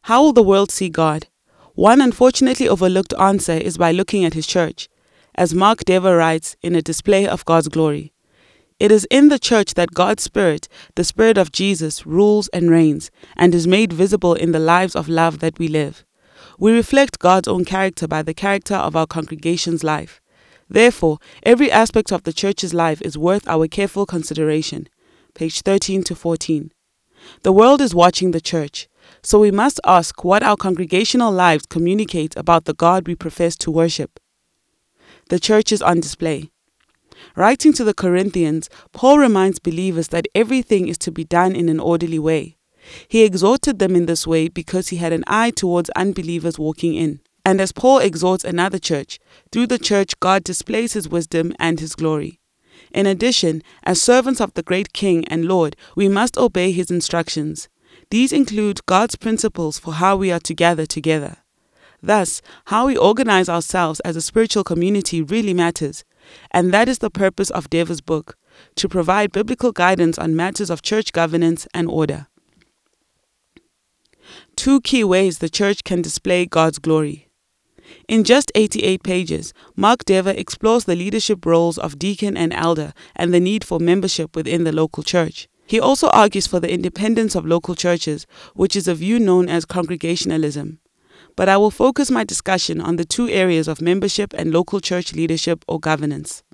How will the world see God? One unfortunately overlooked answer is by looking at His church. As Mark Dever writes in A Display of God's Glory, "It is in the church that God's Spirit, the Spirit of Jesus, rules and reigns, and is made visible in the lives of love that we live. We reflect God's own character by the character of our congregation's life. Therefore, every aspect of the church's life is worth our careful consideration." Page 13 to 14. The world is watching the church, so we must ask what our congregational lives communicate about the God we profess to worship. The church is on display. Writing to the Corinthians, Paul reminds believers that everything is to be done in an orderly way. He exhorted them in this way because he had an eye towards unbelievers walking in. And as Paul exhorts another church, through the church God displays His wisdom and His glory. In addition, as servants of the great King and Lord, we must obey His instructions. These include God's principles for how we are to gather together. Thus, how we organize ourselves as a spiritual community really matters, and that is the purpose of Dever's book, to provide biblical guidance on matters of church governance and order. 2 key ways the church can display God's glory. In just 88 pages, Mark Dever explores the leadership roles of deacon and elder and the need for membership within the local church. He also argues for the independence of local churches, which is a view known as congregationalism. But I will focus my discussion on the 2 areas of membership and local church leadership or governance.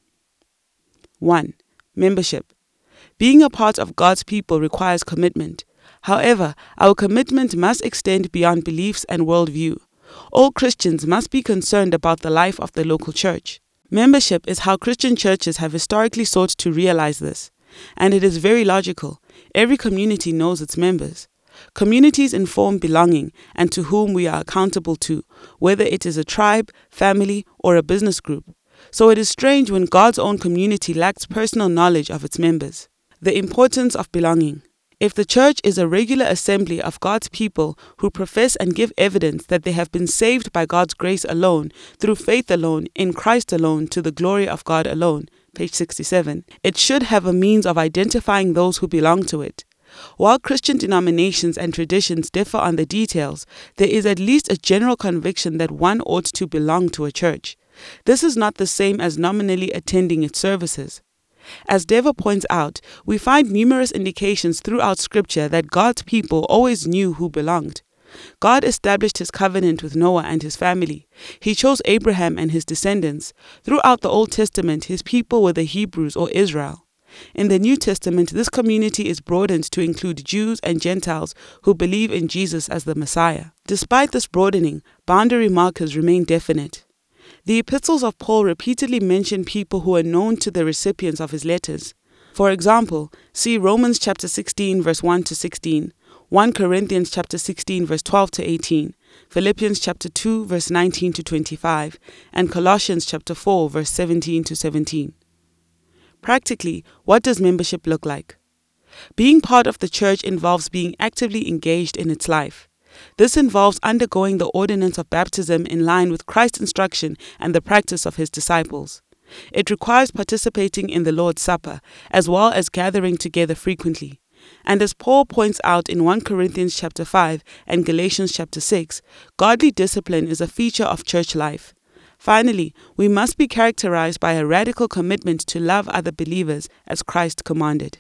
1. Membership. Being a part of God's people requires commitment. However, our commitment must extend beyond beliefs and worldview. All Christians must be concerned about the life of the local church. Membership is how Christian churches have historically sought to realize this, and it is very logical. Every community knows its members. Communities inform belonging and to whom we are accountable to, whether it is a tribe, family, or a business group. So it is strange when God's own community lacks personal knowledge of its members. The importance of belonging. If the church is a regular assembly of God's people who profess and give evidence that they have been saved by God's grace alone, through faith alone, in Christ alone, to the glory of God alone, page 67, it should have a means of identifying those who belong to it. While Christian denominations and traditions differ on the details, there is at least a general conviction that one ought to belong to a church. This is not the same as nominally attending its services. As Dever points out, we find numerous indications throughout Scripture that God's people always knew who belonged. God established His covenant with Noah and his family. He chose Abraham and his descendants. Throughout the Old Testament, His people were the Hebrews or Israel. In the New Testament, this community is broadened to include Jews and Gentiles who believe in Jesus as the Messiah. Despite this broadening, boundary markers remain definite. The epistles of Paul repeatedly mention people who are known to the recipients of his letters. For example, see Romans chapter 16 verse 1 to 16, 1 Corinthians chapter 16 verse 12 to 18, Philippians chapter 2 verse 19 to 25, and Colossians chapter 4 verse 17 to 17. Practically, what does membership look like? Being part of the church involves being actively engaged in its life. This involves undergoing the ordinance of baptism in line with Christ's instruction and the practice of His disciples. It requires participating in the Lord's Supper, as well as gathering together frequently. And as Paul points out in 1 Corinthians chapter 5 and Galatians chapter 6, godly discipline is a feature of church life. Finally, we must be characterized by a radical commitment to love other believers as Christ commanded.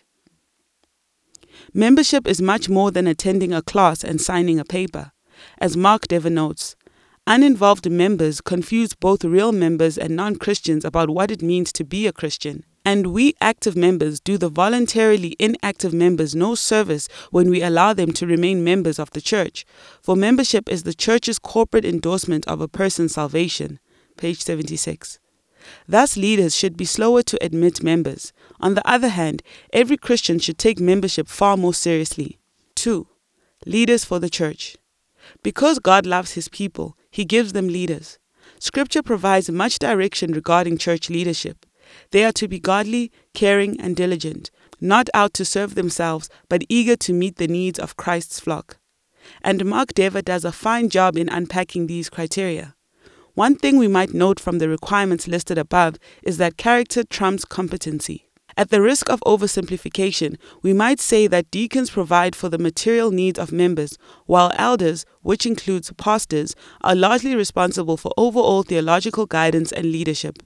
Membership is much more than attending a class and signing a paper. As Mark Dever notes, uninvolved members confuse both real members and non-Christians about what it means to be a Christian. And we active members do the voluntarily inactive members no service when we allow them to remain members of the church, for membership is the church's corporate endorsement of a person's salvation. Page 76. Thus, leaders should be slower to admit members. On the other hand, every Christian should take membership far more seriously. 2. Leaders for the church. Because God loves His people, He gives them leaders. Scripture provides much direction regarding church leadership. They are to be godly, caring, and diligent, not out to serve themselves, but eager to meet the needs of Christ's flock. And Mark Dever does a fine job in unpacking these criteria. One thing we might note from the requirements listed above is that character trumps competency. At the risk of oversimplification, we might say that deacons provide for the material needs of members, while elders, which includes pastors, are largely responsible for overall theological guidance and leadership.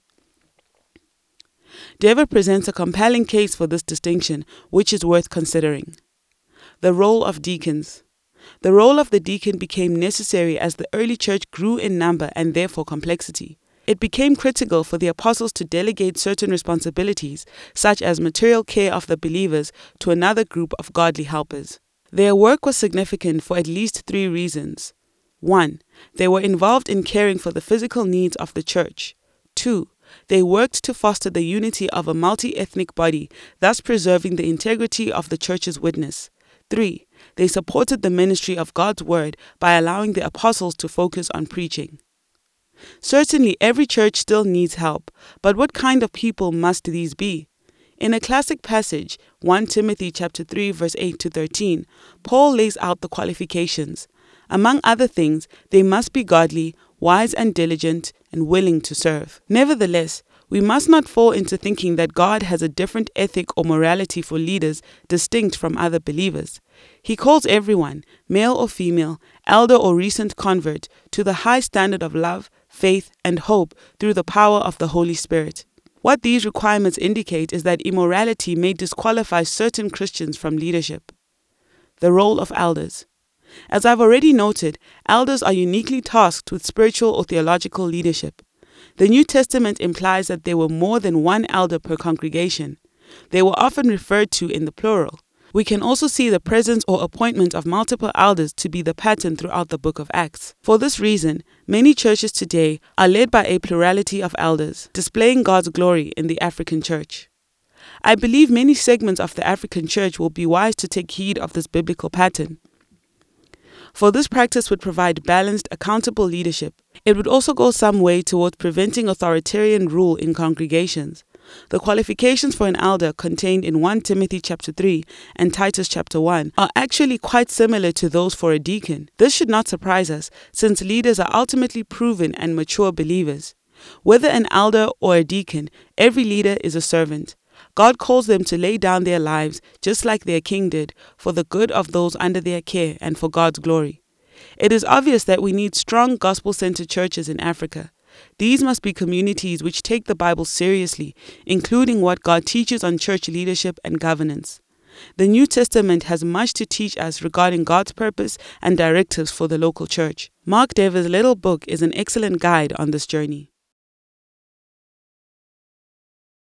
Dever presents a compelling case for this distinction, which is worth considering. The role of deacons. The role of the deacon became necessary as the early church grew in number and therefore complexity. It became critical for the apostles to delegate certain responsibilities, such as material care of the believers, to another group of godly helpers. Their work was significant for at least 3 reasons. 1. They were involved in caring for the physical needs of the church. 2. They worked to foster the unity of a multi-ethnic body, thus preserving the integrity of the church's witness. 3. They supported the ministry of God's word by allowing the apostles to focus on preaching. Certainly, every church still needs help, but what kind of people must these be? In a classic passage, 1 Timothy chapter 3, verse 8 to 13, Paul lays out the qualifications. Among other things, they must be godly, wise and diligent, and willing to serve. Nevertheless, we must not fall into thinking that God has a different ethic or morality for leaders distinct from other believers. He calls everyone, male or female, elder or recent convert, to the high standard of love, faith, and hope through the power of the Holy Spirit. What these requirements indicate is that immorality may disqualify certain Christians from leadership. The role of elders. As I've already noted, elders are uniquely tasked with spiritual or theological leadership. The New Testament implies that there were more than one elder per congregation. They were often referred to in the plural. We can also see the presence or appointment of multiple elders to be the pattern throughout the book of Acts. For this reason, many churches today are led by a plurality of elders, displaying God's glory in the African church. I believe many segments of the African church will be wise to take heed of this biblical pattern. For this practice would provide balanced, accountable leadership. It would also go some way towards preventing authoritarian rule in congregations. The qualifications for an elder contained in 1 Timothy chapter 3 and Titus chapter 1 are actually quite similar to those for a deacon. This should not surprise us, since leaders are ultimately proven and mature believers. Whether an elder or a deacon, every leader is a servant. God calls them to lay down their lives, just like their king did, for the good of those under their care and for God's glory. It is obvious that we need strong gospel-centered churches in Africa. These must be communities which take the Bible seriously, including what God teaches on church leadership and governance. The New Testament has much to teach us regarding God's purpose and directives for the local church. Mark Dever's little book is an excellent guide on this journey.